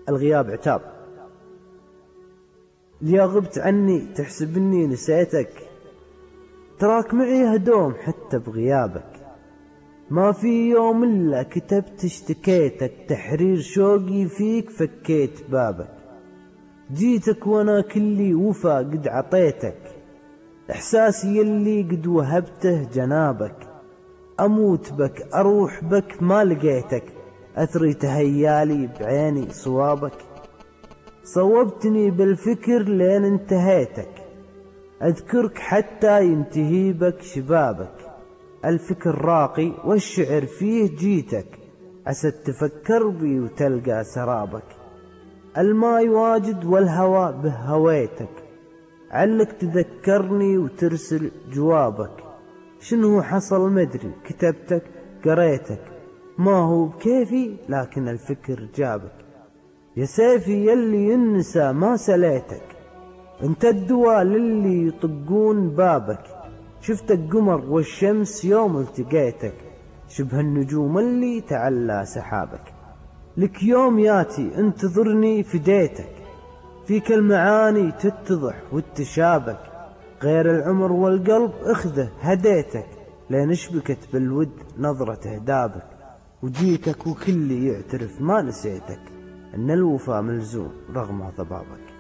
الغياب عتاب. ليا غبت عني تحسب اني نسيتك، تراك معي هدوم حتى بغيابك. ما في يوم الا كتبت اشتكيتك، تحرير شوقي فيك فكيت بابك. جيتك وانا كلي وفا قد عطيتك، احساسي يلي قد وهبته جنابك. اموت بك اروح بك ما لقيتك، اثري تهيالي بعيني صوابك. صوبتني بالفكر لين انتهيتك، اذكرك حتى ينتهي بك شبابك. الفكر راقي والشعر فيه جيتك، عسى تفكر بي وتلقى سرابك. الماء واجد والهوى به هويتك، علك تذكرني وترسل جوابك. شنو حصل مدري كتبتك قريتك، ما هو بكيفي لكن الفكر جابك. يا سيفي يلي ينسى ما سليتك، انت الدواء للي يطقون بابك. شفتك قمر والشمس يوم التقيتك، شبه النجوم اللي تعلى سحابك. لك يوم ياتي انتظرني فديتك، فيك المعاني تتضح وتشابك. غير العمر والقلب اخذه هديتك، لين شبكت بالود نظرة هدابك. وجيتك وكل يعترف ما نسيتك، ان الوفا ملزوم رغم ضبابك.